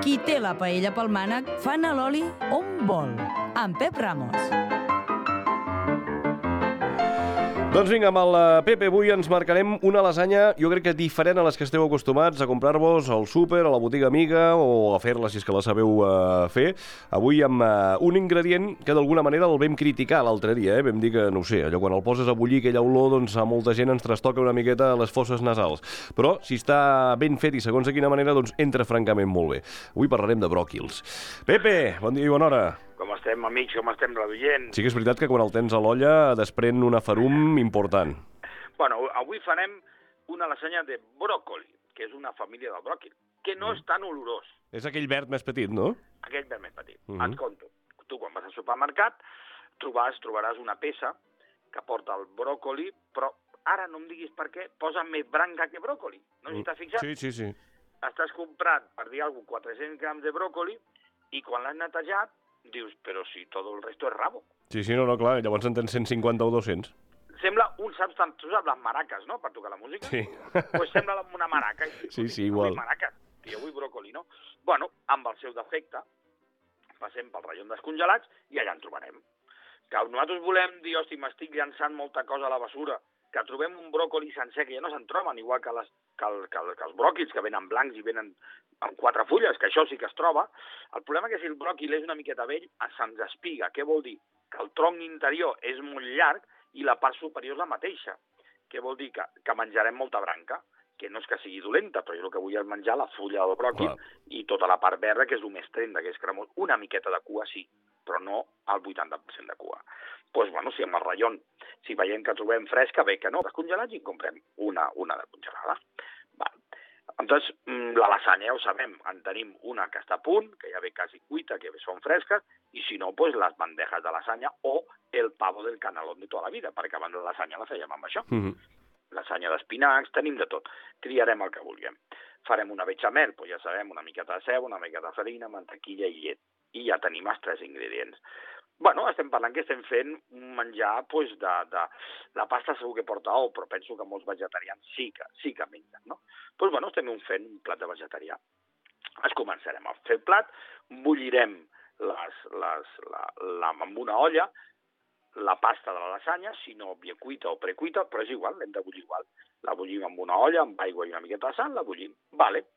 Qui té la paella pel mànec fa anar l'oli on vol. Amb Pep Ramos. Doncs vinga, amb el Pepe avui ens marcarem una lasanya, jo crec que diferent a les que esteu acostumats a comprar-vos al súper, a la botiga amiga o a fer-la si és que la sabeu fer. Avui amb un ingredient que d'alguna manera el vam criticar l'altre dia, Vam dir que, no ho sé, allò quan el poses a bullir aquella olor, doncs a molta gent ens trastoca una miqueta les fosses nasals. Però si està ben fet i segons de quina manera, doncs entra francament molt bé. Avui parlarem de bròquils. Pepe, bon dia i bona hora. Com estem, amics? Com estem, l'oient? Sí que és veritat que quan el tens a l'olla desprèn una ferum important. Bueno, avui farem una lasanya de bròcoli, que és una família del bròquil, que no és tan olorós. És aquell verd més petit, no? Aquell verd més petit. Et conto. Tu, quan vas al supermercat, trobaràs una peça que porta el bròcoli, però ara no em diguis per què, posa més branca que bròcoli. No sé si t'has fixat? Sí. Estàs comprant, per dir alguna cosa, 400 grams de bròcoli i quan l'has netejat, dius, però si tot el resto és rabo. Sí, no, clar, llavors en tens 150 o 200. Sembla tu saps les maraques, no?, per tocar la música? Sí. Pues sembla una maraca. Sí, igual. Vull maraques, jo vull bròcoli, no? Bueno, amb el seu defecte, passem pel ratllon descongelats i allà en trobarem. Que nosaltres volem dir, hosti, m'estic llançant molta cosa a la basura, que trobem un bròcoli sencer que ja no se'n troben, igual que els bròquils, que venen blancs i venen amb 4 fulles, que això sí que es troba. El problema és que si el bròquil és una miqueta vell, se'ns espiga. Què vol dir? Que el tronc interior és molt llarg i la part superior és la mateixa. Què vol dir? Que menjarem molta branca, que no és que sigui dolenta, però jo el que vull és menjar la fulla del bròquil i tota la part verda, que és el més trenta, que és cremós. Una miqueta de cua sí, però no el 80% de cua. Doncs, bueno, si amb el ratllon, si veiem que trobem fresca, bé que no, descongelats i en comprem una de congelada. Entonces, la lasanya ja ho sabem, en tenim una que està a punt, que ja ve quasi cuita, que són fresques, i si no, pues les bandejas de lasanya o el pavo del canelón de tota la vida, perquè abans la lasanya la fèiem amb això. Lasanya d'espinacs, tenim de tot. Triarem el que vulguem. Farem una bechamel, pues ja sabem, una miqueta de ceba, una miqueta de farina, mantequilla i llet. I ja tenim els 3 ingredients. Bueno, estem parlant que estem fent un menjar pues, de... La pasta segur que porta ou, però penso que molts vegetarians sí que mengen, no? Doncs, bueno, estem fent un plat de vegetarià. Començarem a fer el plat, bullirem amb una olla la pasta de la lasanya, si no havia cuita o precuita, però és igual, l'hem de bullir igual. La bullim amb una olla, amb aigua i una miqueta de sal, la bullim. Vale.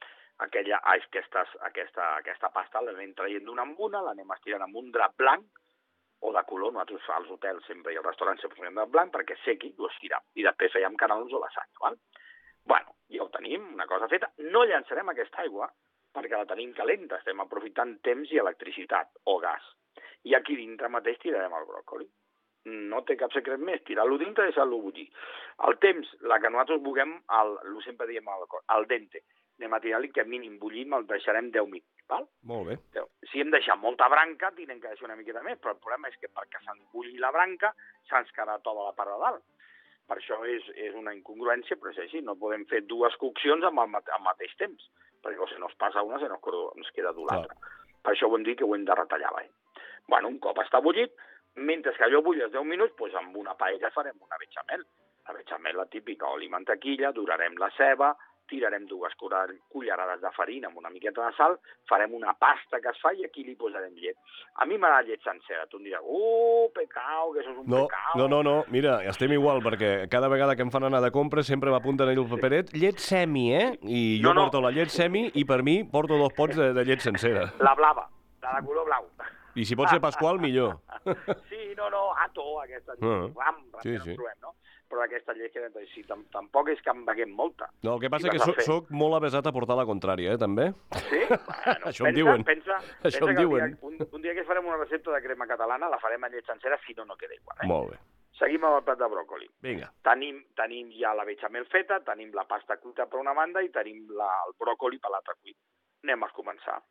Aquesta pasta l'anem traient d'una en una, l'anem estirant amb un drap blanc, o de color, nosaltres als hotels sempre i als restaurants sempre fem de blanc perquè sequi, ho estirem. I després fèiem canelons o lasanya, val? Bueno, ja ho tenim, una cosa feta. No llançarem aquesta aigua perquè la tenim calenta, estem aprofitant temps i electricitat o gas. I aquí dintre mateix tirarem el bròcoli. No té cap secret més, tirar-lo dintre i deixar-lo bullir. El temps, la que nosaltres vulguem, sempre diem al dente, anem a tirar-li que mínim bullim el deixarem 10 minuts, val? Molt bé. Si hem deixat molta branca, tindrem que deixar una miqueta més, però el problema és que perquè se'ns bulli la branca, se'ns quedarà tota la part de dalt. Per això és una incongruència, però és així, no podem fer 2 coccions al mateix temps, perquè si no es passa una, se nos queda dur l'altra. Per això ho hem dit que ho hem de retallar bé. Bueno, un cop està bullit, mentre que allò bulli els 10 minuts, doncs amb una paella farem una bechamel. La bechamel, la típica, oli i mantequilla, durarem la ceba, tirarem 2 cullerades de farina amb una miqueta de sal, farem una pasta que es fa i aquí li posarem llet. A mi m'agrada llet sencera. Tu em diràs, pecao, que això és un pecao. No, mira, estem igual, perquè cada vegada que em fan anar de compra sempre m'apunten allà el paperet, llet semi, I jo porto la llet semi i per mi porto 2 pots de llet sencera. La blava, la de color blau. I si pot ser pasqual, millor. Sí, ato, aquesta llet, sí. Trobem, no? Però aquesta llet que sí, tampoc és que en beguem molta. No, el que passa és que soc molt avesat a portar la contrària, també. Sí? Bueno, això em diuen. Això em diuen. Un dia que farem una recepta de crema catalana, la farem en llet sencera, si no queda igual. Molt bé. Seguim amb el plat de bròcoli. Vinga. Tenim ja la bechamel feta, tenim la pasta cuita per una banda i tenim el bròcoli per l'altra cuit. Anem a començar.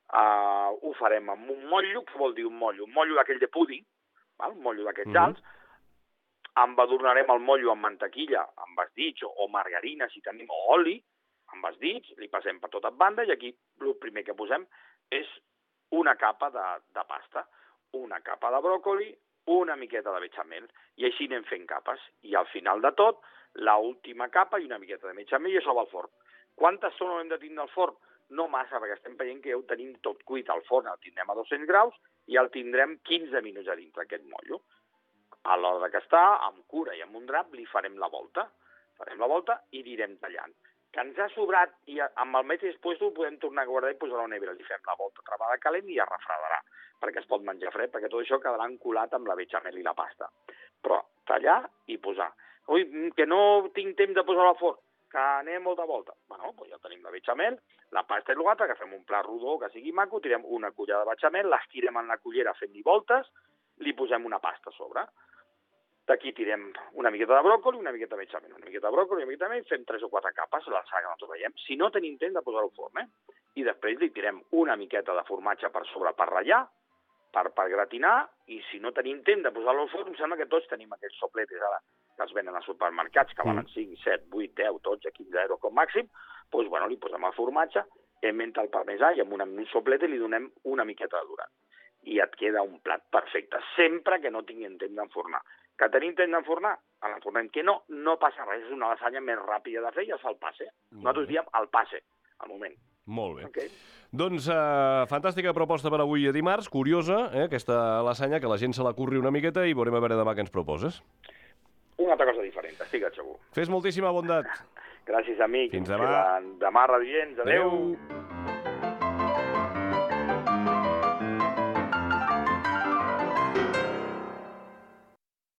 Ho farem amb un motllo. Què vol dir un motllo? Un motllo d'aquell de púding, un motllo d'aquests alts. Embadurnarem el motllo amb mantequilla, amb esdits o margarina, si tenim, o oli, amb esdits, li passem per totes bandes i aquí el primer que posem és una capa de pasta, una capa de bròcoli, una miqueta de bechamel, i així anem fent capes. I al final de tot, l'última capa i una miqueta de bechamel i això va al forn. Quanta estona hem de tindre al forn? no massa, perquè estem veient que ja ho tenim tot cuit al forn, el tindrem a 200 graus i el tindrem 15 minuts a dintre, aquest mollo. A l'hora que està, amb cura i amb un drap, li farem la volta. Farem la volta i anirem tallant. Que ens ha sobrat i amb el mateix puesto ho podem tornar a guardar i posar a la nevera. Li fem la volta travada calent i es refredarà, perquè es pot menjar fred, perquè tot això quedarà encolat amb la bechamel i la pasta. Però tallar i posar. Ui, que no tinc temps de posar al forn, que anem molta volta. Bueno, doncs ja tenim la bechamel, la pasta i l'altre, agafem un plat rodó que sigui maco, tirem una cullera de bechamel, l'estirem en la cullera fent-li voltes, li posem una pasta a sobre. D'aquí tirem una miqueta de bròcoli, una miqueta de bechamel, una miqueta de bròcoli, una miqueta de bechamel, fem 3 o 4 capes, l'alçada que nosaltres veiem, si no tenim temps de posar-ho al forn, I després li tirem una miqueta de formatge per sobre per ratllar, per gratinar, i si no tenim temps de posar-lo al forn, em sembla que tots tenim aquells sopletes ara que els venen als supermercats, que valen 5, 7, 8, 10, 12, 15 euros com màxim, doncs, bueno, li posem el formatge, menta el parmesà i amb un soplete li donem una miqueta de durant. I et queda un plat perfecte, sempre que no tinguin temps d'enfornar. Que tenim temps d'enfornar, l'enfornem. Que no, no passa res, és una lasanya més ràpida de fer i es fa el passe. Nosaltres diem el passe, al moment. Molt bé. Okay. Doncs fantàstica proposta per avui dimarts, curiosa, aquesta lasanya, que la gent se la curri una miqueta i veurem a veure demà què ens proposes. Una altra cosa diferent, estic segur. Fes moltíssima bondat. Gràcies, amic. Fins demà. Demà, radiants. Adéu.